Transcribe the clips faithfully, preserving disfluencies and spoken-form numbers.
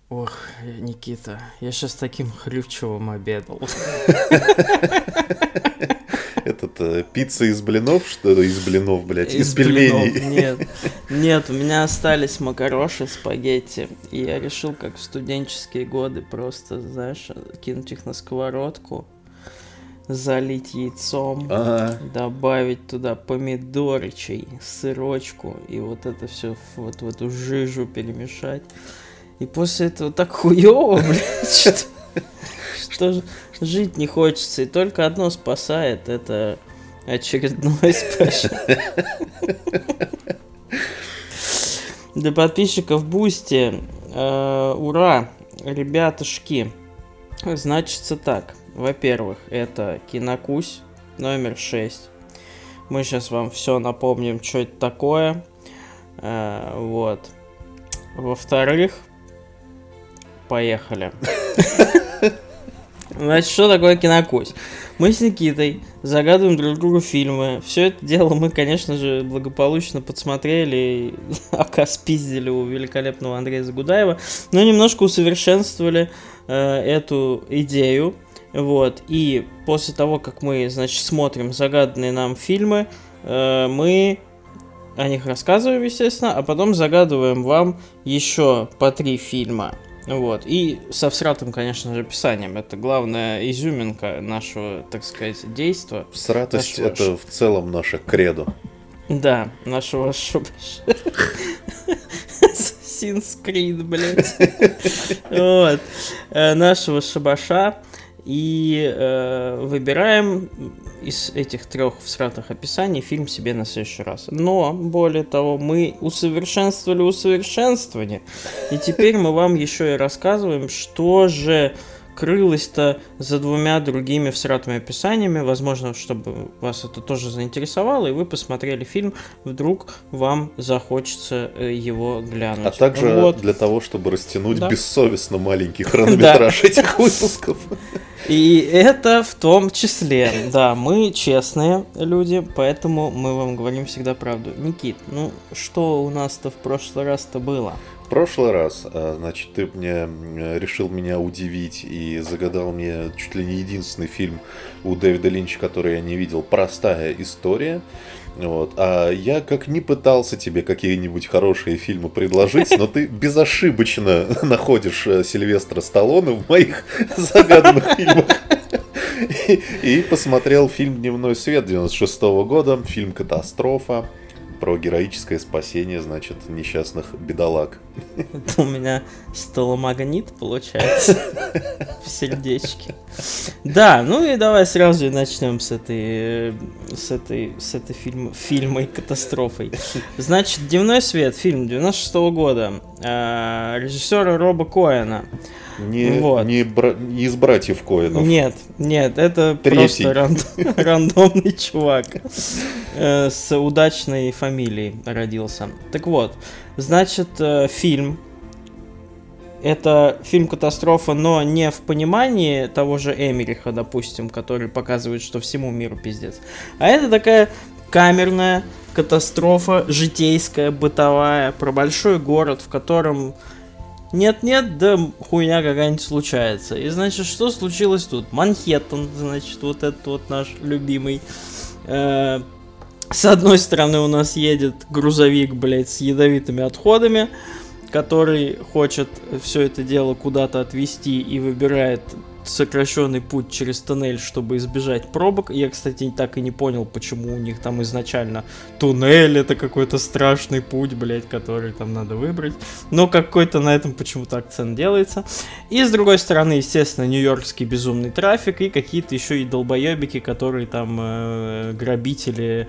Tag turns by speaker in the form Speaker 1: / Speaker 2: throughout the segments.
Speaker 1: Ох, Никита, я сейчас таким Хрючевым обедал.
Speaker 2: Этот, э, пицца из блинов, что ли? Из блинов, блядь, из,
Speaker 1: Из
Speaker 2: пельменей.
Speaker 1: блинов, нет. Нет, у меня остались макароши, спагетти. И я решил, как в студенческие годы, просто, знаешь, кинуть их на сковородку, залить яйцом,
Speaker 2: Ага.
Speaker 1: добавить туда помидорчей, сырочку, и вот это все вот в эту жижу перемешать. И после этого так хуёво, блядь, что, что ж- жить не хочется. И только одно спасает, это очередной спешл. Для подписчиков Бусти, э, ура, ребятушки. Значится так. Во-первых, это Кинокусь номер шесть. Мы сейчас вам все напомним, что это такое. Э, вот. Во-вторых, поехали. Значит, что такое Кинокусь? Мы с Никитой загадываем друг другу фильмы. Все это дело мы, конечно же, благополучно подсмотрели, ака спиздили у великолепного Андрея Загудаева, но немножко усовершенствовали э, эту идею. Вот. И после того, как мы, значит, смотрим загаданные нам фильмы, э, мы о них рассказываем, естественно, а потом загадываем вам еще по три фильма. Вот. И со всратым, конечно же, описанием. Это главная изюминка нашего, так сказать, действа.
Speaker 2: Всратость —
Speaker 1: Нашего
Speaker 2: это
Speaker 1: ш-
Speaker 2: в целом наше кредо.
Speaker 1: Да, нашего шубаша. Assassin's Creed, блядь. Вот. Э, Нашего шабаша. И э, выбираем из этих трех всратых описаний фильм себе на следующий раз. Но, более того, мы усовершенствовали усовершенствование. И теперь мы вам еще и рассказываем, что же крылось-то за двумя другими всратыми описаниями. Возможно, чтобы вас это тоже заинтересовало, и вы посмотрели фильм, вдруг вам захочется э, его глянуть.
Speaker 2: А также
Speaker 1: Вот.
Speaker 2: для того, чтобы растянуть
Speaker 1: Да.
Speaker 2: бессовестно маленький хронометраж этих выпусков.
Speaker 1: И это в том числе, да, мы честные люди, поэтому мы вам говорим всегда правду. Никит, ну что у нас-то в прошлый раз-то было?
Speaker 2: В прошлый раз, а, значит, ты мне м, решил меня удивить и загадал мне чуть ли не единственный фильм у Дэвида Линча, который я не видел, «Простая история». Вот. А я как не пытался тебе какие-нибудь хорошие фильмы предложить, но ты безошибочно находишь э, Сильвестра Сталлоне в моих загаданных фильмах. И, и посмотрел фильм «Дневной свет» девяносто шестого года, фильм «Катастрофа», про героическое спасение, значит, несчастных бедолаг.
Speaker 1: Это у меня сталомагнит получается в сердечке. Да, ну и давай сразу и начнем с этой, э, с этой, с этой фильм, фильмой катастрофой. Значит, «Дневной свет», фильм девяносто шестого года, э, режиссера Роба Коэна.
Speaker 2: Не,
Speaker 1: Вот.
Speaker 2: не, бра- не из братьев Коэнов.
Speaker 1: Нет, нет, это
Speaker 2: Третий.
Speaker 1: просто ран- рандомный чувак э, с удачной фамилией родился. Так вот, значит, э, фильм. Это фильм-катастрофа, но не в понимании того же Эмериха, допустим, который показывает, что всему миру пиздец. А это такая камерная катастрофа, житейская, бытовая, про большой город, в котором нет-нет, да хуйня какая-нибудь случается. И, значит, что случилось тут? Манхэттен, значит, вот этот вот наш любимый. Э, С одной стороны у нас едет грузовик, блядь, с ядовитыми отходами, который хочет все это дело куда-то отвезти и выбирает сокращенный путь через туннель, чтобы избежать пробок. Я, кстати, так и не понял, почему у них там изначально туннель — это какой-то страшный путь, блядь, который там надо выбрать. Но какой-то на этом почему-то акцент делается. И с другой стороны, естественно, нью-йоркский безумный трафик и какие-то еще и долбоебики, которые там э, грабители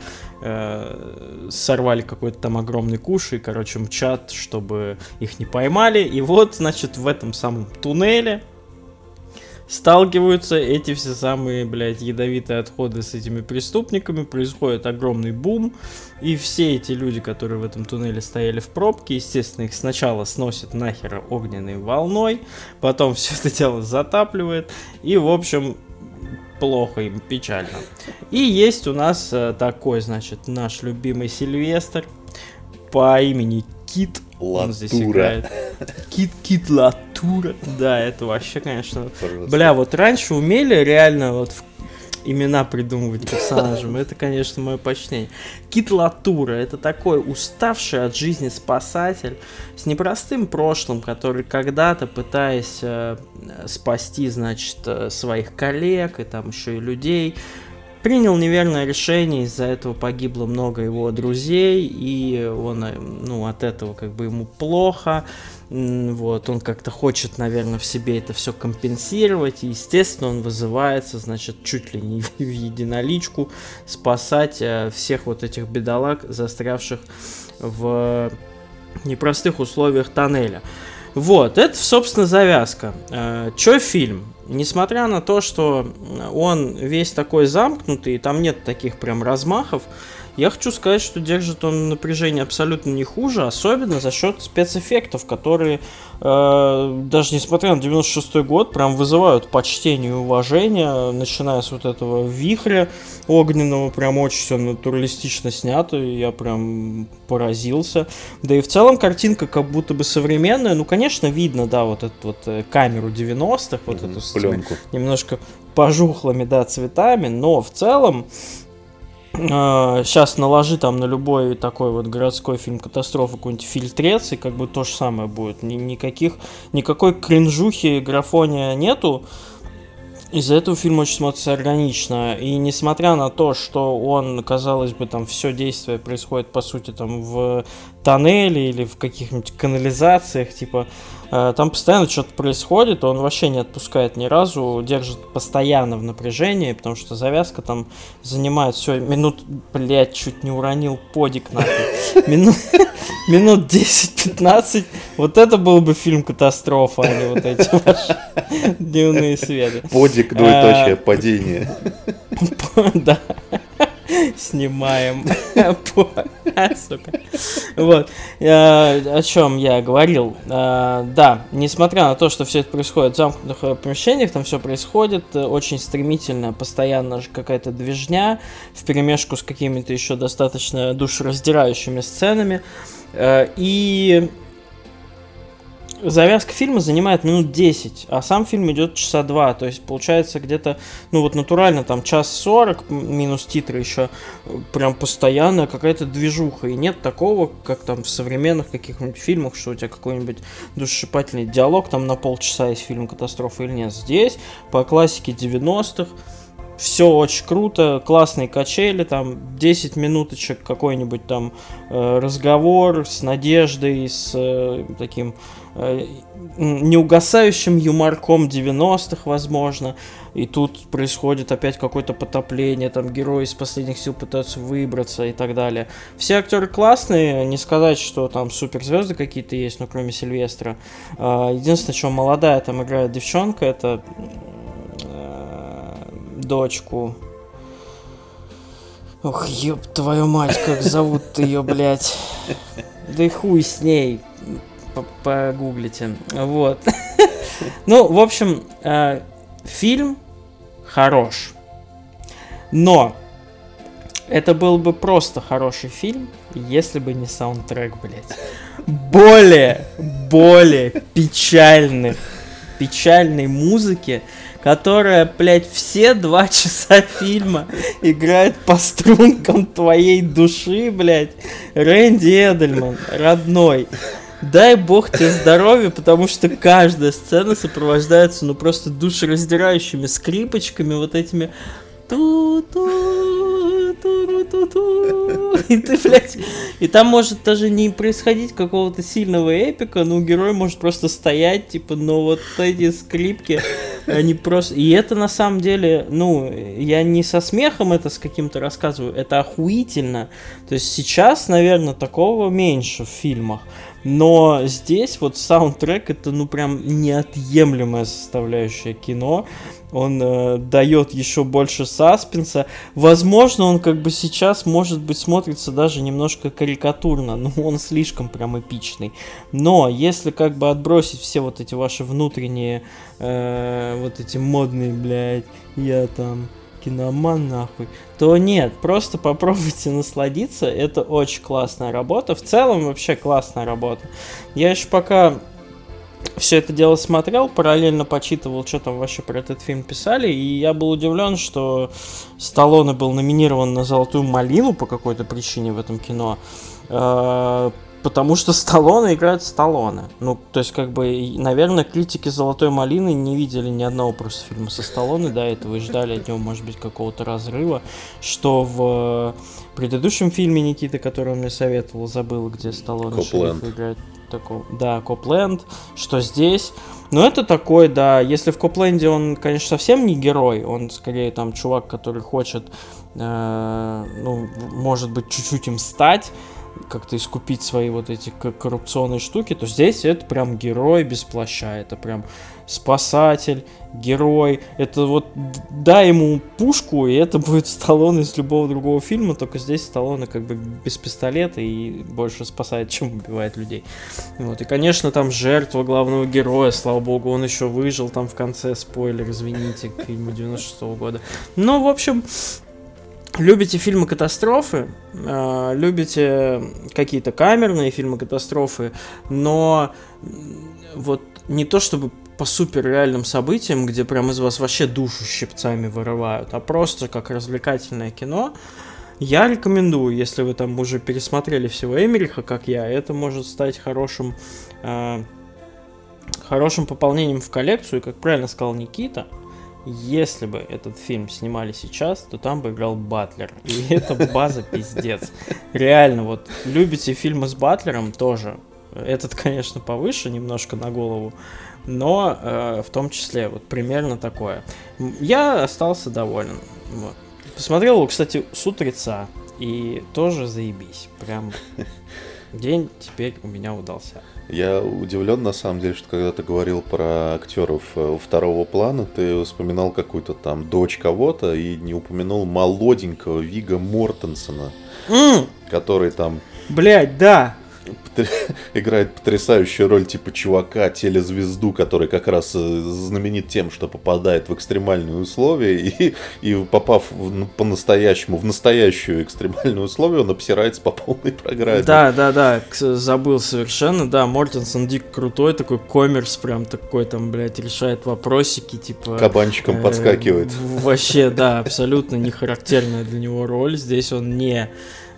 Speaker 1: э, сорвали какой-то там огромный куш и, короче, мчат, чтобы их не поймали. И вот, значит, в этом самом туннеле сталкиваются эти все самые, блядь, ядовитые отходы с этими преступниками, происходит огромный бум, и все эти люди, которые в этом туннеле стояли в пробке, естественно, их сначала сносит нахер огненной волной, потом все это дело затапливает, и, в общем, плохо им, печально. И есть у нас э, такой, значит, наш любимый Сильвестр по имени Кит. Он здесь
Speaker 2: Латура.
Speaker 1: играет. Кит Кит Латура. Латура. Да, это вообще, конечно. Бля, вот раньше умели реально вот имена придумывать персонажам. Это, конечно, мое почтение. Кит Латура — это такой уставший от жизни спасатель с непростым прошлым, который когда-то, пытаясь э, спасти, значит, своих коллег и там еще и людей, принял неверное решение, из-за этого погибло много его друзей, и он, ну, от этого как бы ему плохо. Вот, он как-то хочет, наверное, в себе это все компенсировать, и, естественно, он вызывается, значит, чуть ли не в единоличку спасать э, всех вот этих бедолаг, застрявших в непростых условиях тоннеля. Вот, это, собственно, завязка. Э, чё фильм? Несмотря на то, что он весь такой замкнутый, там нет таких прям размахов, я хочу сказать, что держит он напряжение абсолютно не хуже, особенно за счет спецэффектов, которые, э, даже несмотря на девяносто шестой год, прям вызывают почтение и уважение, начиная с вот этого вихря огненного, прям очень все натуралистично снято, и я прям поразился. Да и в целом картинка как будто бы современная, ну, конечно, видно, да, вот эту вот камеру девяностых, вот mm-hmm, эту с
Speaker 2: пленку.
Speaker 1: Немножко пожухлыми, да, цветами, но в целом сейчас наложи там на любой такой вот городской фильм катастрофы какой-нибудь фильтрец, и как бы то же самое будет. Ни, никаких, никакой кринжухи, графония нету. Из-за этого фильм очень смотрится органично. И несмотря на то, что он, казалось бы, там все действие происходит, по сути, там в тоннеле или в каких-нибудь канализациях, типа, э, там постоянно что-то происходит, он вообще не отпускает ни разу, держит постоянно в напряжении, потому что завязка там занимает все минут, блять, чуть не уронил подик нахуй. Минут, минут десять-пятнадцать. Вот это был бы фильм катастрофа, а не вот эти ваши дневные светы.
Speaker 2: Подик, двоеточие, падение.
Speaker 1: Да. Снимаем. Сука. Вот. О чем я говорил. Да, несмотря на то, что все это происходит в замкнутых помещениях, там все происходит очень стремительно, постоянно же какая-то движня, вперемешку с какими-то еще достаточно душераздирающими сценами. И завязка фильма занимает минут десять, а сам фильм идет часа два, то есть получается где-то, ну вот натурально там час сорок, минус титры еще, прям постоянная какая-то движуха, и нет такого, как там в современных каких-нибудь фильмах, что у тебя какой-нибудь душесчипательный диалог там на полчаса из фильма «Катастрофа» или нет. Здесь по классике девяностых все очень круто, классные качели, там десять минуточек какой-нибудь там э, разговор с надеждой, с э, таким э, неугасающим юморком девяностых, возможно. И тут происходит опять какое-то потопление, там герои из последних сил пытаются выбраться и так далее. Все актеры классные, не сказать, что там суперзвезды какие-то есть, но кроме Сильвестра. Э, единственное, что молодая там играет девчонка, это дочку. Ох, ёб твою мать, как зовут ее, блядь. Да и хуй с ней. Погуглите. Вот. Ну, в общем, фильм хорош. Но это был бы просто хороший фильм, если бы не саундтрек, блядь. Более, более печальных, печальной музыки, которая, блядь, все два часа фильма играет по стрункам твоей души, блядь. Рэнди Эдельман, родной. Дай бог тебе здоровья, потому что каждая сцена сопровождается, ну, просто душераздирающими скрипочками, вот этими... Ту-ту-ту-ту-ту-ту. И ты, блядь, и там может даже не происходить какого-то сильного эпика, но герой может просто стоять, типа, но вот эти скрипки, они просто... И это на самом деле, ну, я не со смехом это с каким-то рассказываю, это охуительно. То есть сейчас, наверное, такого меньше в фильмах. Но здесь вот саундтрек — это, ну, прям неотъемлемая составляющая кино. Он э, дает еще больше саспенса. Возможно, он как бы сейчас, может быть, смотрится даже немножко карикатурно, но он слишком прям эпичный. Но если как бы отбросить все вот эти ваши внутренние, э, вот эти модные, блядь, я там... киноман нахуй, то нет, просто попробуйте насладиться, это очень классная работа, в целом вообще классная работа. Я еще пока все это дело смотрел, параллельно почитывал, что там вообще про этот фильм писали, и я был удивлен, что Сталлоне был номинирован на «Золотую малину» по какой-то причине в этом кино, э, потому что Сталлоне играет Сталлоне. Ну, то есть, как бы, наверное, критики «Золотой малины» не видели ни одного просто фильма со Сталлоне до этого и ждали от него, может быть, какого-то разрыва, что в предыдущем фильме Никиты, который он мне советовал, забыл, где Сталлоне шерифа играет. Такого, да, Копленд, что здесь. Но это такой, да, если в Копленде он, конечно, совсем не герой, он скорее там чувак, который хочет, э, ну, может быть, чуть-чуть им стать, как-то искупить свои вот эти коррупционные штуки, то здесь это прям герой без плаща, это прям спасатель, герой, это вот дай ему пушку, и это будет Сталлоне из любого другого фильма, только здесь Сталлоне как бы без пистолета и больше спасает, чем убивает людей. Вот, и, конечно, там жертва главного героя, слава богу, он еще выжил там в конце, спойлер, извините, к фильму девяносто шестого года. Ну, в общем, любите фильмы-катастрофы, э, любите какие-то камерные фильмы-катастрофы, но вот не то чтобы по суперреальным событиям, где прям из вас вообще душу щипцами вырывают, а просто как развлекательное кино, я рекомендую, если вы там уже пересмотрели всего Эмериха, как я, это может стать хорошим, э, хорошим пополнением в коллекцию, и, как правильно сказал Никита, если бы этот фильм снимали сейчас, то там бы играл Батлер. И это база пиздец. Реально, вот, любите фильмы с Батлером тоже. Этот, конечно, повыше немножко на голову, но э, в том числе вот примерно такое. Я остался доволен. Вот. Посмотрел его, кстати, с утреца, и тоже заебись. Прям день теперь у меня удался.
Speaker 2: Я удивлен, на самом деле, что когда ты говорил про актеров второго плана, ты вспоминал какую-то там дочь кого-то и не упомянул молоденького Вигго Мортенсена,
Speaker 1: Mm.
Speaker 2: который там...
Speaker 1: Блять, да.
Speaker 2: играет потрясающую роль типа чувака, телезвезду, который как раз знаменит тем, что попадает в экстремальные условия, и, и попав в, по-настоящему в настоящую экстремальную условие, он обсирается по полной программе.
Speaker 1: Да, да, да, забыл совершенно, да, Мортенсен дико крутой, такой коммерс, прям такой там, блядь, решает вопросики, типа...
Speaker 2: Кабанчиком э, подскакивает.
Speaker 1: Вообще, да, абсолютно не характерная для него роль, здесь он не...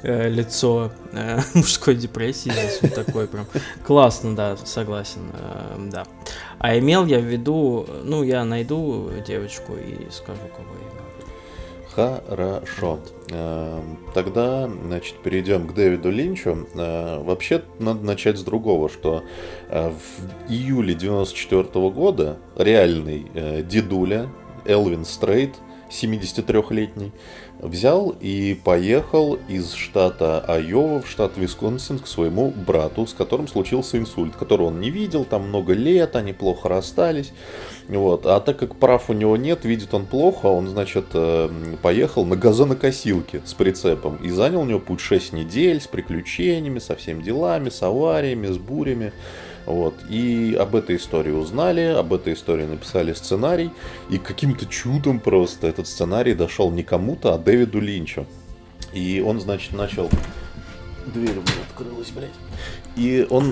Speaker 1: лицо э, мужской депрессии, здесь он такой прям классно, да, согласен, э, да. А имел я в виду, ну, я найду девочку и скажу, кого я имел в виду.
Speaker 2: Хорошо. Э, тогда, значит, перейдем к Дэвиду Линчу. Э, вообще, надо начать с другого, что э, в июле девяносто четвёртого года реальный э, дедуля Элвин Стрейт, семидесятитрёхлетний, взял и поехал из штата Айова в штат Висконсин к своему брату, с которым случился инсульт, которого он не видел там много лет, они плохо расстались. Вот. А так как прав у него нет, видит он плохо, он, значит, поехал на газонокосилке с прицепом и занял у него путь шесть недель с приключениями, со всеми делами, с авариями, с бурями. Вот. И об этой истории узнали, об этой истории написали сценарий, и каким-то чудом просто этот сценарий дошел не кому-то, а Дэвиду Линчу. И он, значит, начал... Дверь у меня открылась, блядь. И он...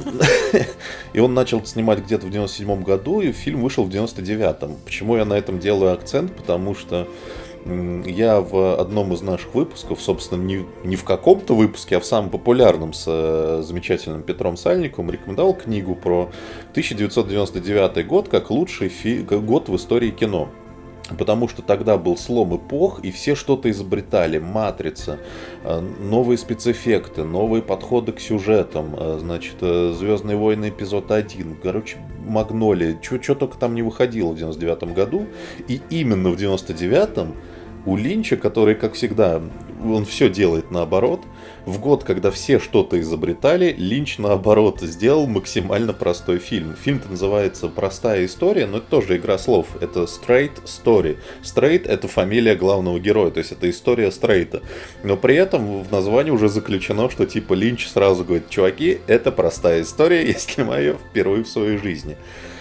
Speaker 2: и он начал снимать где-то в девяносто седьмом году, и фильм вышел в девяносто девятом. Почему я на этом делаю акцент? Потому что я в одном из наших выпусков, собственно, не, не в каком-то выпуске, а в самом популярном с э, замечательным Петром Сальниковым рекомендовал книгу про тысяча девятьсот девяносто девятый год как лучший фи- год в истории кино. Потому что тогда был слом эпох, и все что-то изобретали. Матрица, новые спецэффекты, новые подходы к сюжетам, значит, Звездные войны эпизод один, короче, Магнолия, что только там не выходило в девяносто девятом году. И именно в девяносто девятом у Линча, который, как всегда, он все делает наоборот, в год, когда все что-то изобретали, Линч, наоборот, сделал максимально простой фильм. Фильм-то называется «Простая история», но это тоже игра слов. Это Straight Story. Straight — это фамилия главного героя, то есть это история Стрейта. Но при этом в названии уже заключено, что типа Линч сразу говорит: чуваки, это простая история, я снимаю ее впервые в своей жизни.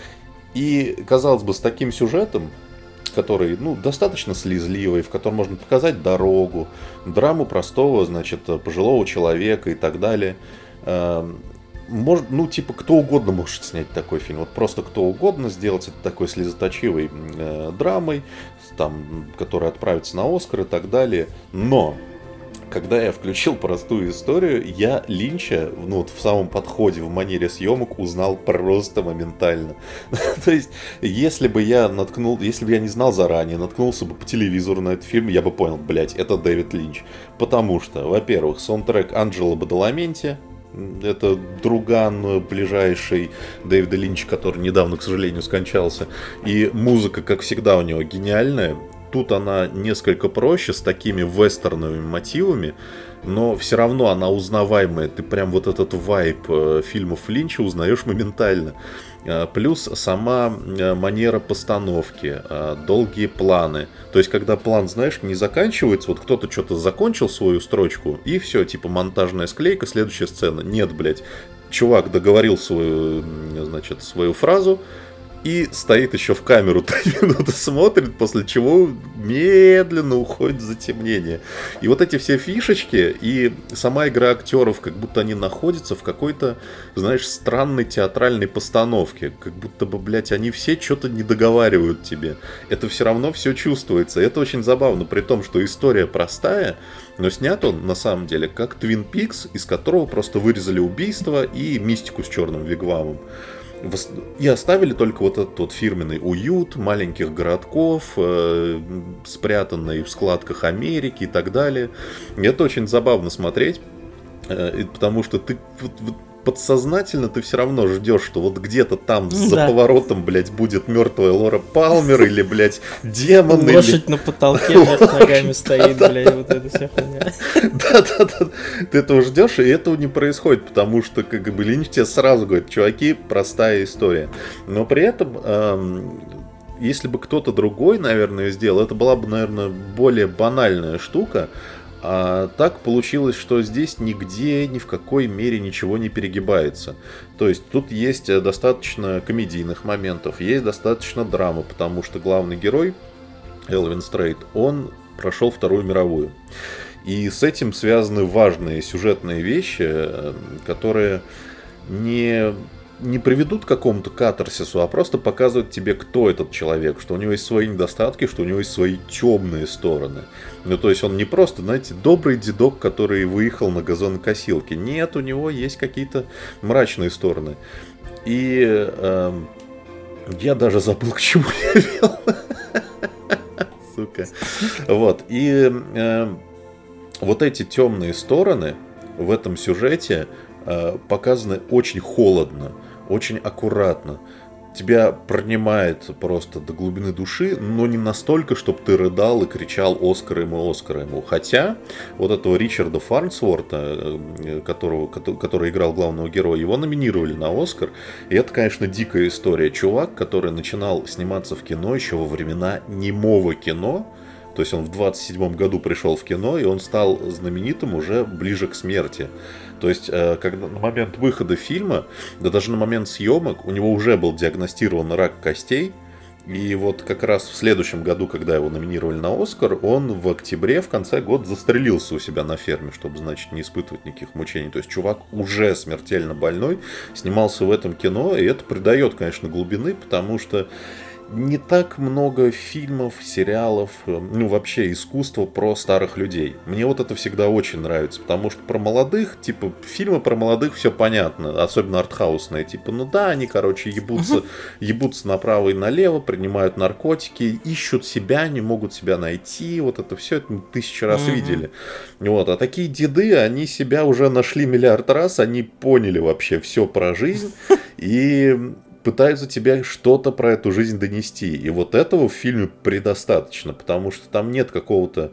Speaker 2: И, казалось бы, с таким сюжетом, который, ну, достаточно слезливый, в котором можно показать дорогу, драму простого, значит, пожилого человека и так далее. может, ну, типа, кто угодно может снять такой фильм. Вот просто кто угодно сделать это такой слезоточивой э, драмой, там, которая отправится на Оскар и так далее. Но когда я включил простую историю, я Линча, ну вот в самом подходе, в манере съемок узнал просто моментально. То есть, если бы я наткнул, если бы я не знал заранее, наткнулся бы по телевизору на этот фильм, я бы понял, блять, это Дэвид Линч. Потому что, во-первых, саундтрек Анджело Бадаламенти, это друган ближайший Дэвида Линча, который недавно, к сожалению, скончался. И музыка, как всегда, у него гениальная. Тут она несколько проще, с такими вестерновыми мотивами, но все равно она узнаваемая. Ты прям вот этот вайб фильмов Линча узнаешь моментально. Плюс сама манера постановки, долгие планы. То есть, когда план, знаешь, не заканчивается, вот кто-то что-то закончил свою строчку, и все, типа монтажная склейка, следующая сцена. Нет, блядь, чувак договорил свою, значит, свою фразу, и стоит еще в камеру три минуты смотрит, после чего медленно уходит в затемнение. И вот эти все фишечки и сама игра актеров, как будто они находятся в какой-то, знаешь, странной театральной постановке. Как будто бы, блядь, они все что-то не договаривают тебе. Это все равно все чувствуется. Это очень забавно, при том, что история простая, но снят он, на самом деле, как Твин Пикс, из которого просто вырезали убийство и мистику с черным вигвамом. И оставили только вот этот вот фирменный уют маленьких городков, э, спрятанный в складках Америки и так далее. И это очень забавно смотреть, э, потому что ты вот, вот, подсознательно ты все равно ждешь, что вот где-то там да. за поворотом, блядь, будет мертвая Лора Палмер или, блядь, демон.
Speaker 1: Лошадь или... на потолке вверх ногами стоит, блядь, вот эта вся хуйня.
Speaker 2: Да-да-да, ты этого ждешь, и этого не происходит, потому что, как бы, Линч тебе сразу говорит, чуваки, простая история. Но при этом, эм, если бы кто-то другой, наверное, сделал, это была бы, наверное, более банальная штука. А так получилось, что здесь нигде, ни в какой мере ничего не перегибается. То есть тут есть достаточно комедийных моментов, есть достаточно драмы, потому что главный герой, Элвин Стрейт, он прошел Вторую мировую. И с этим связаны важные сюжетные вещи, которые не... не приведут к какому-то катарсису, а просто показывают тебе, кто этот человек, что у него есть свои недостатки, что у него есть свои темные стороны. Ну, то есть он не просто, знаете, добрый дедок, который выехал на газонокосилке. Нет, у него есть какие-то мрачные стороны. И э, я даже забыл, к чему я вел. Сука. Вот. И э, вот эти темные стороны в этом сюжете э, показаны очень холодно, очень аккуратно. Тебя пронимает просто до глубины души, но не настолько, чтобы ты рыдал и кричал «Оскар ему, Оскар ему». Хотя вот этого Ричарда Фарнсворта, которого, который играл главного героя, его номинировали на Оскар. И это, конечно, дикая история. Чувак, который начинал сниматься в кино еще во времена немого кино. То есть он в двадцать седьмом году пришел в кино, и он стал знаменитым уже ближе к смерти. То есть, когда на момент выхода фильма, да даже на момент съемок, у него уже был диагностирован рак костей. И вот как раз в следующем году, когда его номинировали на Оскар, он в октябре, в конце года, застрелился у себя на ферме, чтобы, значит, не испытывать никаких мучений. То есть чувак уже смертельно больной, снимался в этом кино, и это придает, конечно, глубины, потому что не так много фильмов, сериалов, ну вообще искусства про старых людей. Мне вот это всегда очень нравится, потому что про молодых, типа, фильмы про молодых все понятно, особенно артхаусные, типа, ну да, они, короче, ебутся, ебутся направо и налево, принимают наркотики, ищут себя, не могут себя найти, вот это все, это мы тысячу раз видели. Вот, а такие деды, они себя уже нашли миллиард раз, они поняли вообще все про жизнь, и пытаются тебе что-то про эту жизнь донести. И вот этого в фильме предостаточно, потому что там нет какого-то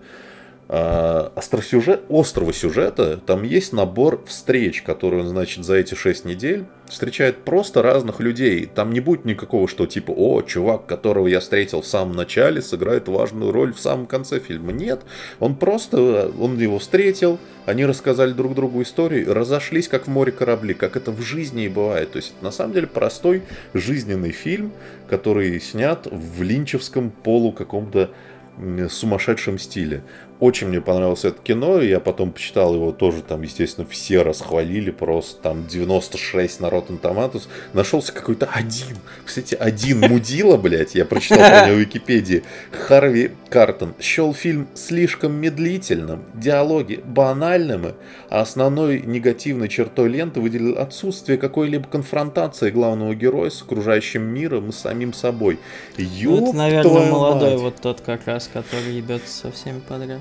Speaker 2: э, остросюжет, острого сюжета. Там есть набор встреч, которые он, значит, за эти шесть недель встречает просто разных людей. Там не будет никакого, что типа, о, чувак, которого я встретил в самом начале, сыграет важную роль в самом конце фильма. Нет, он просто, он его встретил, они рассказали друг другу историю, разошлись как в море корабли, как это в жизни и бывает. То есть, на самом деле, простой жизненный фильм, который снят в линчевском полу каком-то сумасшедшем стиле. Очень мне понравилось это кино, и я потом почитал его тоже, там, естественно, все расхвалили, просто там девяносто шесть на Rotten Tomatoes. Нашелся какой-то один, кстати, один мудила, блядь, я прочитал про него в Википедии, Харви Картон, счел фильм слишком медлительным, диалоги банальными, а основной негативной чертой ленты выделил отсутствие какой-либо конфронтации главного героя с окружающим миром и самим собой. Ёб
Speaker 1: ну, это, наверное, молодой
Speaker 2: мать.
Speaker 1: вот тот как раз, который ебется со всеми подряд.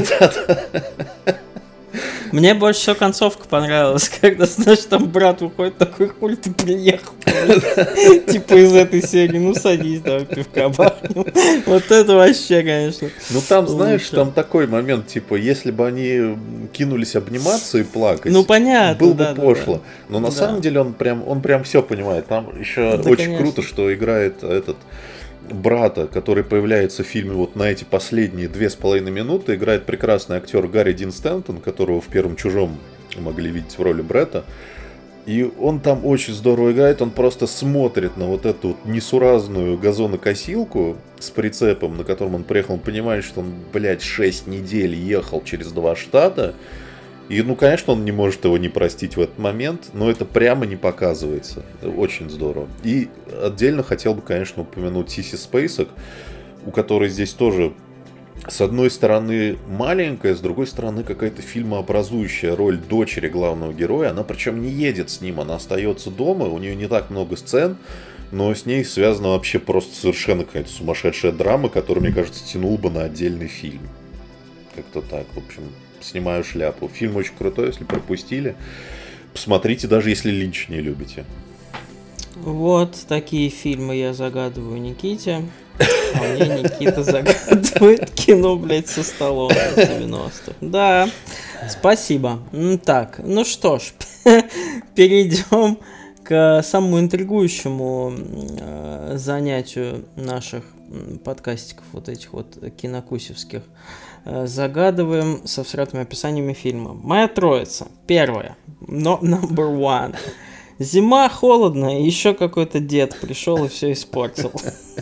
Speaker 1: Мне больше всего концовка понравилась, когда, знаешь, там брат выходит такой, хуй ты приехал. Типа из этой серии, ну садись, давай пивка бахнем. Вот это вообще, конечно.
Speaker 2: Ну там, знаешь, там такой момент, типа, если бы они кинулись обниматься и плакать,
Speaker 1: ну понятно,
Speaker 2: было бы
Speaker 1: да,
Speaker 2: пошло.
Speaker 1: да,
Speaker 2: Но на
Speaker 1: да.
Speaker 2: самом деле он прям, он прям все понимает. Там еще
Speaker 1: да,
Speaker 2: очень
Speaker 1: конечно.
Speaker 2: круто, что играет этот брата, который появляется в фильме вот на эти последние две с половиной минуты, играет прекрасный актер Гарри Дин Стэнтон, которого в первом «Чужом» могли видеть в роли Бретта. И он там очень здорово играет, он просто смотрит на вот эту вот несуразную газонокосилку с прицепом, на котором он приехал, он понимает, что он, блядь, шесть недель ехал через два штата. И, ну, конечно, он не может его не простить в этот момент, но это прямо не показывается. Очень здорово. И отдельно хотел бы, конечно, упомянуть Сиси Спейсек, у которой здесь тоже, с одной стороны, маленькая, с другой стороны, какая-то фильмообразующая роль дочери главного героя. Она причем не едет с ним, она остается дома, у нее не так много сцен, но с ней связана вообще просто совершенно какая-то сумасшедшая драма, которая, мне кажется, тянул бы на отдельный фильм. Как-то так, в общем... Снимаю шляпу. Фильм очень крутой, если пропустили. Посмотрите, даже если Линч не любите.
Speaker 1: Вот такие фильмы я загадываю Никите. А мне Никита загадывает кино, блядь, со Сталлоне девяностых. Да, спасибо. Так, ну что ж, перейдем к самому интригующему занятию наших подкастиков, вот этих вот кинокусевских. Загадываем со всратыми описаниями фильма. Моя троица. Первая. No, number one. Зима, холодно, и еще какой-то дед пришел и все испортил.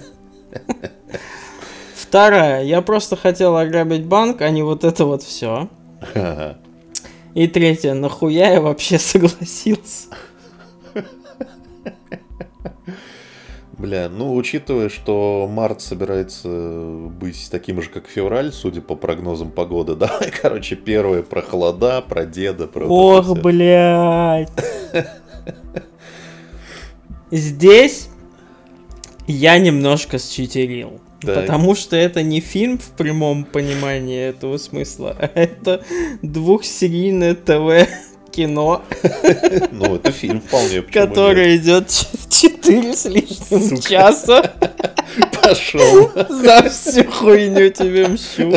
Speaker 1: Вторая. Я просто хотел ограбить банк, а не вот это вот все. И третья. Нахуя я вообще согласился?
Speaker 2: Бля, ну, учитывая, что март собирается быть таким же, как февраль, судя по прогнозам погоды, давай, короче, первое про холода, про деда, про...
Speaker 1: Ох, вот блядь! Здесь я немножко считерил. Так. Потому что это не фильм в прямом понимании этого смысла, а это двухсерийное ТВ кино.
Speaker 2: Ну, это фильм вполне.
Speaker 1: Который идет четыре с лишним часа.
Speaker 2: Пошел.
Speaker 1: За всю хуйню тебе мщу.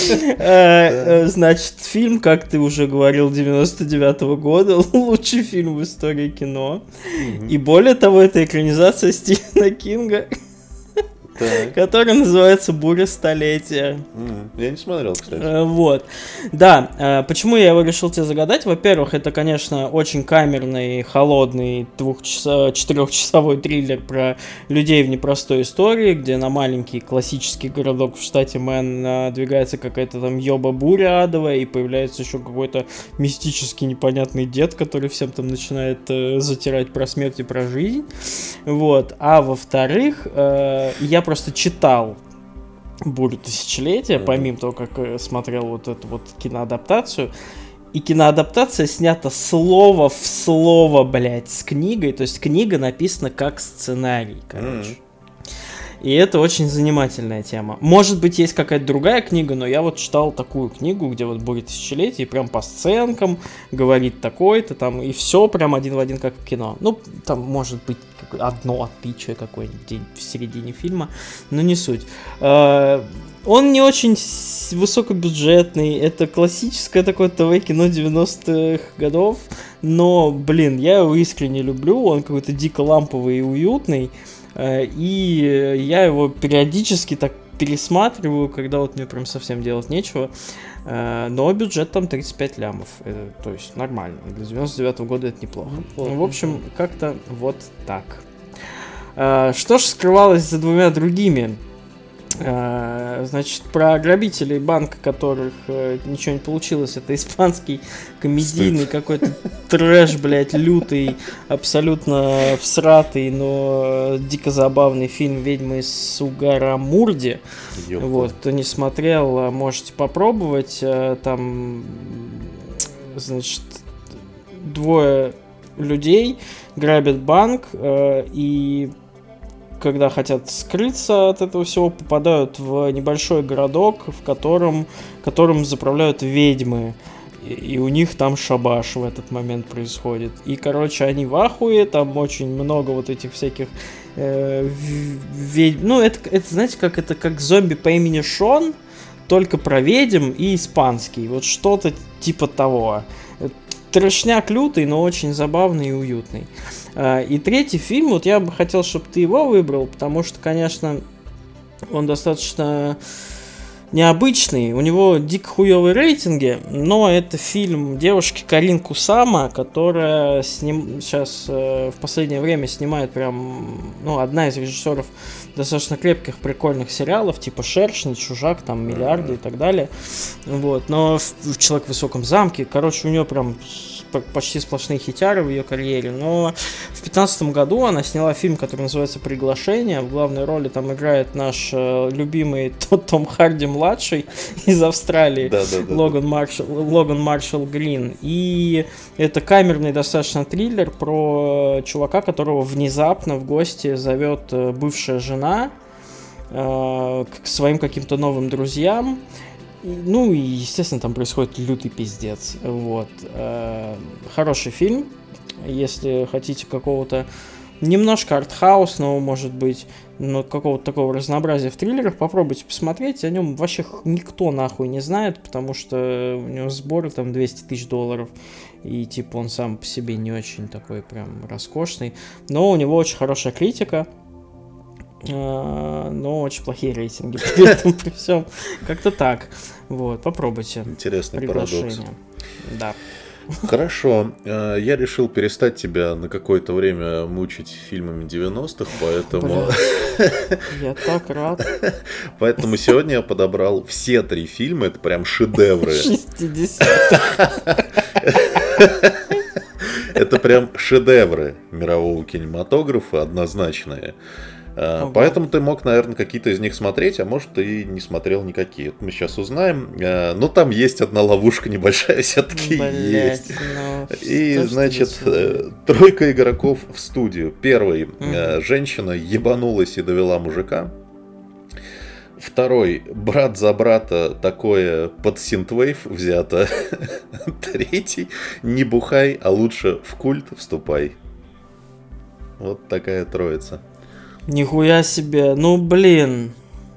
Speaker 1: Значит, фильм, как ты уже говорил, девяносто девятого года. Лучший фильм в истории кино. И более того, это экранизация Стивена Кинга. Так. Который называется «Буря столетия».
Speaker 2: Mm, я не смотрел, кстати.
Speaker 1: Вот. Да, почему я его решил тебе загадать? Во-первых, это, конечно, очень камерный, холодный четырехчасовой триллер про людей в непростой истории, где на маленький классический городок в штате Мэн надвигается какая-то там ёба-буря адовая, и появляется еще какой-то мистический непонятный дед, который всем там начинает э, затирать про смерть и про жизнь. Вот. А во-вторых, э, я просто читал «Бурю тысячелетия», mm-hmm. помимо того, как смотрел вот эту вот киноадаптацию. И киноадаптация снята слово в слово, блядь, с книгой. То есть книга написана как сценарий, короче. Mm-hmm. И это очень занимательная тема. Может быть, есть какая-то другая книга, но я вот читал такую книгу, где вот «Буря тысячелетия», и прям по сценкам говорит такой-то там, и все прям один в один, как в кино. Ну, там может быть одно отличие какое-нибудь в середине фильма, но не суть. Он не очень высокобюджетный, это классическое такое ТВ-кино девяностых годов, но, блин, я его искренне люблю, он какой-то дико ламповый и уютный. И я его периодически так пересматриваю, когда вот мне прям совсем делать нечего. Но бюджет там тридцать пять лямов. Это, то есть нормально. Для девяносто девятого года это неплохо. Ну, в общем, как-то вот так. Что ж скрывалось за двумя другими Значит, про грабителей банка, которых э, ничего не получилось. Это испанский комедийный Стыд. какой-то трэш, блядь, лютый, абсолютно всратый, но дико забавный фильм «Ведьмы из Сугаррамурди». Вот, кто не смотрел, можете попробовать. Там, значит, двое людей грабят банк э, и когда хотят скрыться от этого всего, попадают в небольшой городок, в котором, которым заправляют ведьмы. И, и у них там шабаш в этот момент происходит. И, короче, они в ахуе, там очень много вот этих всяких э, ведьм. Ну, это, это, знаете, как это как зомби по имени Шон, только про ведьм и испанский. Вот что-то типа того. Трэшняк лютый, но очень забавный и уютный. И третий фильм, вот я бы хотел, чтобы ты его выбрал, потому что, конечно, он достаточно необычный, у него дико хуёвые рейтинги, но это фильм девушки Карин Кусама, которая сним... сейчас э, в последнее время снимает прям, ну, одна из режиссеров достаточно крепких, прикольных сериалов, типа «Шершни», «Чужак», там, «Миллиарды» и так далее, вот, но в «Человек в высоком замке», короче, у нее прям почти сплошные хитяры в ее карьере, но в пятнадцатом году она сняла фильм, который называется «Приглашение». В главной роли там играет наш э, любимый Том Харди-младший из Австралии, да, да, да, Логан, Маршал, Логан Маршал Грин. И это камерный достаточно триллер про чувака, которого внезапно в гости зовет бывшая жена э, к своим каким-то новым друзьям. Ну и, естественно, там происходит лютый пиздец. Вот. Хороший фильм. Если хотите какого-то немножко артхаусного, может быть, но какого-то такого разнообразия в триллерах, попробуйте посмотреть. О нем вообще никто нахуй не знает, потому что у него сборы там двести тысяч долларов. И типа он сам по себе не очень такой прям роскошный. Но у него очень хорошая критика. Но очень плохие рейтинги при этом, при всем. Как-то так. Вот, попробуйте.
Speaker 2: Интересный парадокс.
Speaker 1: Да.
Speaker 2: Хорошо. Я решил перестать тебя на какое-то время мучить фильмами девяностых, поэтому...
Speaker 1: Я так рад.
Speaker 2: Поэтому сегодня я подобрал все три фильма. Это прям шедевры.
Speaker 1: шестидесятых.
Speaker 2: Это прям шедевры мирового кинематографа, однозначные. Ого. Поэтому ты мог, наверное, какие-то из них смотреть, а может, ты не смотрел никакие. Это мы сейчас узнаем. Но там есть одна ловушка небольшая, все-таки есть. Ну, и, значит, тройка игроков в студию. Первый. Угу. Женщина ебанулась и довела мужика. Второй. Брат за брата, такое под синтвейв взято. Третий. Не бухай, а лучше в культ вступай. Вот такая троица.
Speaker 1: Нихуя себе, ну блин.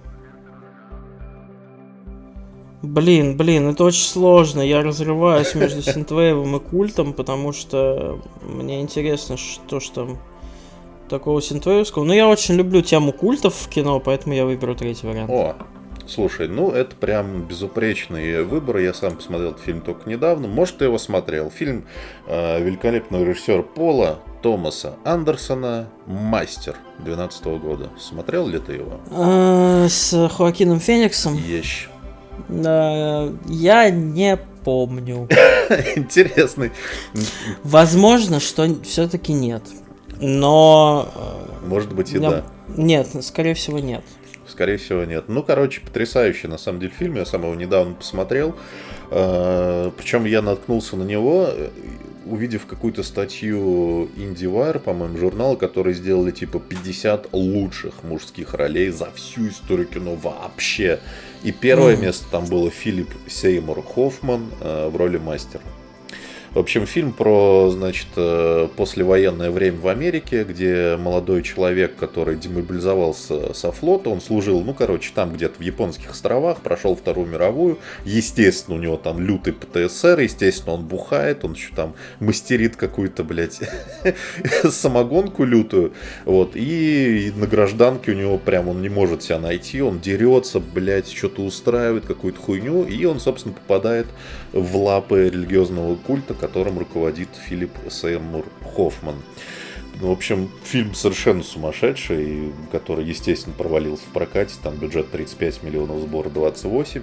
Speaker 1: Блин, блин, это очень сложно. Я разрываюсь между синтвейвом и культом, потому что мне интересно, что ж там такого синтвейвского. Но я очень люблю тему культов в кино, поэтому я выберу третий вариант.
Speaker 2: О, слушай, ну это прям безупречный выбор. Я сам посмотрел этот фильм только недавно. Может, ты его смотрел. Фильм э, великолепного режиссера Пола Томаса Андерсона «Мастер» две тысячи двенадцатого года. Смотрел ли ты его?
Speaker 1: А, с Хоакином Фениксом?
Speaker 2: Есть.
Speaker 1: А, я не помню.
Speaker 2: Интересный.
Speaker 1: Возможно, что все-таки нет. Но...
Speaker 2: Может быть и да.
Speaker 1: Нет, скорее всего нет.
Speaker 2: Скорее всего нет. Ну, короче, потрясающий на самом деле фильм. Я сам его недавно посмотрел. Причем я наткнулся на него, увидев какую-то статью IndieWire, по-моему, журнала, которые сделали типа пятьдесят лучших мужских ролей за всю историю кино вообще. И первое mm. место там было Филипп Сеймур Хоффман э, в роли мастера. В общем, фильм про, значит, послевоенное время в Америке, где молодой человек, который демобилизовался со флота, он служил, ну, короче, там где-то в японских островах, прошел Вторую мировую, естественно, у него там лютый ПТСР, естественно, он бухает, он еще там мастерит какую-то, блядь, самогонку лютую, вот, и на гражданке у него прям, он не может себя найти, он дерется, блядь, что-то устраивает, какую-то хуйню, и он, собственно, попадает в лапы религиозного культа, которым руководит Филипп Сеймур Хоффман. в общем, фильм совершенно сумасшедший, который, естественно, провалился в прокате. Там бюджет тридцать пять миллионов, сбор двадцать восемь.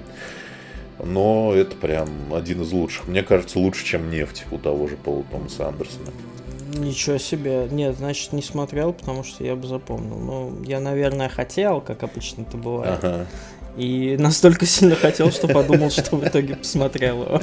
Speaker 2: Но это прям один из лучших. Мне кажется, лучше, чем «Нефть» у того же Пола Томаса Андерсона.
Speaker 1: Ничего себе. Нет, значит, не смотрел, потому что я бы запомнил. Ну, я, наверное, хотел, как обычно это бывает.
Speaker 2: Ага.
Speaker 1: И настолько сильно хотел, что подумал, что в итоге посмотрел его.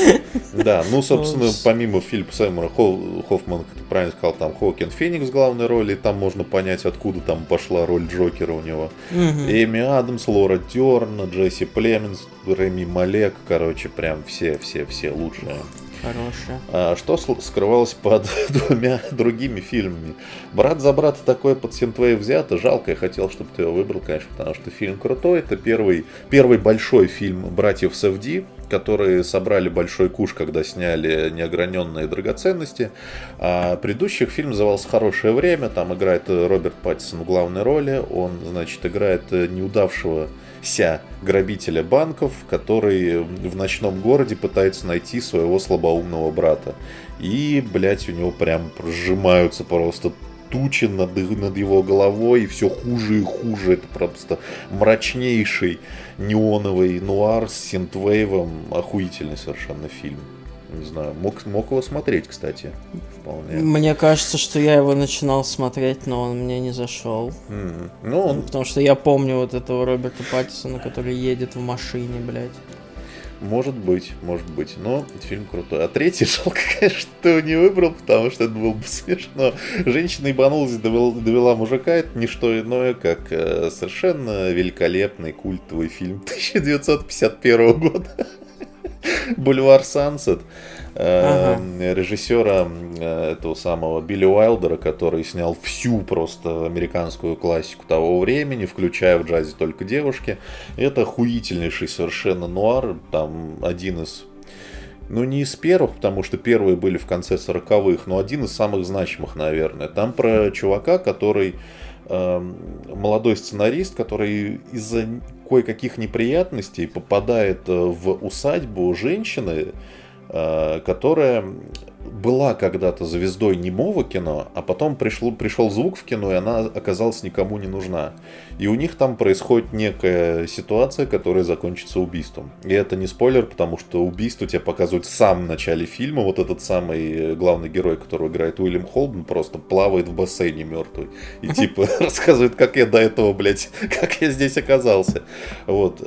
Speaker 2: Да, ну, собственно, помимо Филиппа Сеймура Хоффмана, как ты правильно сказал, там Хоакин Феникс в главной роли, и там можно понять, откуда там пошла роль Джокера у него. Угу. Эми Адамс, Лора Дерн, Джесси Племенс, Реми Малек, короче, прям все-все-все лучшие.
Speaker 1: Хорошая.
Speaker 2: А что скрывалось под двумя другими фильмами? «Брат за брата» такое под Синтвей взято. Жалко, я хотел, чтобы ты его выбрал, конечно, потому что фильм крутой. Это первый, первый большой фильм братьев Сафди, которые собрали большой куш, когда сняли «Неограненные драгоценности». А предыдущий фильм назывался «Хорошее время». Там играет Роберт Паттинсон в главной роли. Он, значит, играет неудавшего ся грабителя банков, который в ночном городе пытается найти своего слабоумного брата. И, блядь, у него прям сжимаются просто тучи над, над его головой, и все хуже и хуже. Это просто мрачнейший неоновый нуар с синтвейвом. Охуительный совершенно фильм. Не знаю, мог, мог его смотреть, кстати, вполне.
Speaker 1: Мне кажется, что я его начинал смотреть, но он мне не зашел.
Speaker 2: Mm. Ну, он...
Speaker 1: Потому что я помню вот этого Роберта Паттинсона, который едет в машине, блядь.
Speaker 2: Может быть, может быть, но фильм крутой. А третий, жалко, конечно, ты его не выбрал, потому что это было бы смешно. Женщина ебанулась, довела, довела мужика, это не что иное, как э, совершенно великолепный культовый фильм тысяча девятьсот пятьдесят первого года. «Бульвар Сансет», э, ага. режиссера э, этого самого Билли Уайлдера, который снял всю просто американскую классику того времени, включая «В джазе только девушки». Это охуительнейший совершенно нуар, там один из, ну не из первых, потому что первые были в конце сороковых, но один из самых значимых, наверное. Там про чувака, который молодой сценарист, который из-за кое-каких неприятностей попадает в усадьбу женщины, которая была когда-то звездой немого кино, а потом пришел, пришел звук в кино, и она оказалась никому не нужна. И у них там происходит некая ситуация, которая закончится убийством. И это не спойлер, потому что убийство тебе показывают в самом начале фильма. Вот этот самый главный герой, которого играет Уильям Холден, просто плавает в бассейне мертвый. И типа рассказывает, как я до этого, блядь, как я здесь оказался. Вот.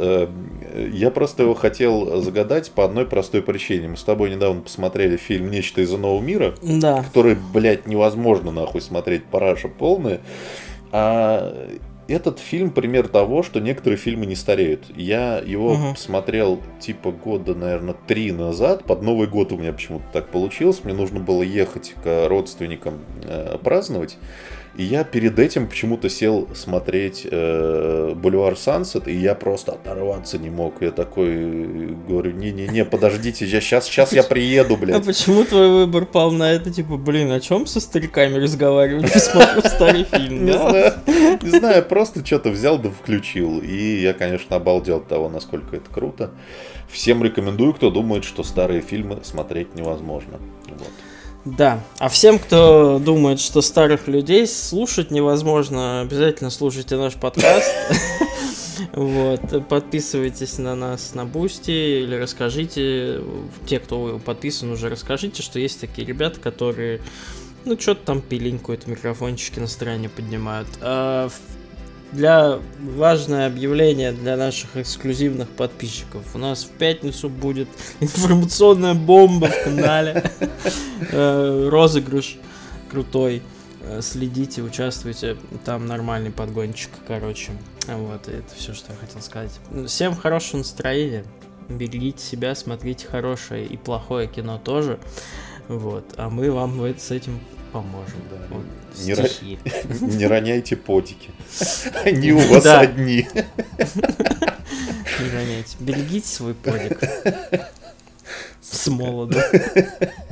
Speaker 2: Я просто его хотел загадать по одной простой причине. Мы с тобой недавно посмотрели фильм «Нечто из иного мира»,
Speaker 1: да.
Speaker 2: который, блядь, невозможно нахуй смотреть, параша полная. А этот фильм пример того, что некоторые фильмы не стареют. Я его угу. посмотрел типа года, наверное, три назад. Под Новый год у меня почему-то так получилось. Мне нужно было ехать к родственникам э, праздновать. И я перед этим почему-то сел смотреть э, «Бульвар Сансет», и я просто оторваться не мог. Я такой говорю, не-не-не, подождите, я, сейчас, сейчас я приеду, блядь.
Speaker 1: А почему твой выбор пал на это? Типа, блин, о чем со стариками разговаривать? Посмотрю старый фильм,
Speaker 2: не знаю, не знаю, просто что-то взял да включил. И я, конечно, обалдел от того, насколько это круто. Всем рекомендую, кто думает, что старые фильмы смотреть невозможно. Вот.
Speaker 1: Да, а всем, кто думает, что старых людей слушать невозможно, обязательно слушайте наш подкаст. Вот, подписывайтесь на нас на Бусти или расскажите, те, кто подписан, уже расскажите, что есть такие ребята, которые, ну, что-то там пилинькают, микрофончики на стороне поднимают. А для важное объявление для наших эксклюзивных подписчиков. У нас в пятницу будет информационная бомба в канале. Розыгрыш крутой. Следите, участвуйте. Там нормальный подгончик, короче. Вот, это все, что я хотел сказать. Всем хорошего настроения. Берегите себя, смотрите хорошее и плохое кино тоже. Вот. А мы вам с этим поможем.
Speaker 2: Да.
Speaker 1: Вот,
Speaker 2: не, ро... не роняйте потики. Они у вас одни.
Speaker 1: Не роняйте. Берегите свой подик. С молоду.